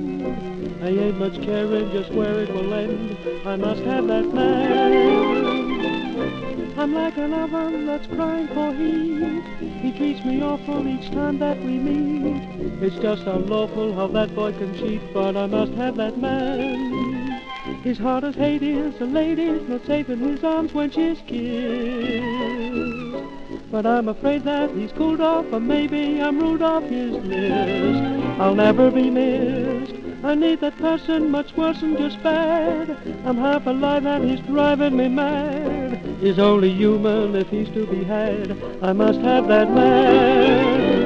I ain't much caring just where it will end. I must have that man. I'm like an oven that's crying for heat. He treats me awful each time that we meet. It's just unlawful how that boy can cheat, but I must have that man. His heart as hate is, a lady's not safe in his arms when she's kissed. But I'm afraid that he's cooled off, or maybe I'm ruled off his list. I'll never be missed. I need that person much worse than just bad. I'm half alive and he's driving me mad. He's only human if he's to be had. I must have that man.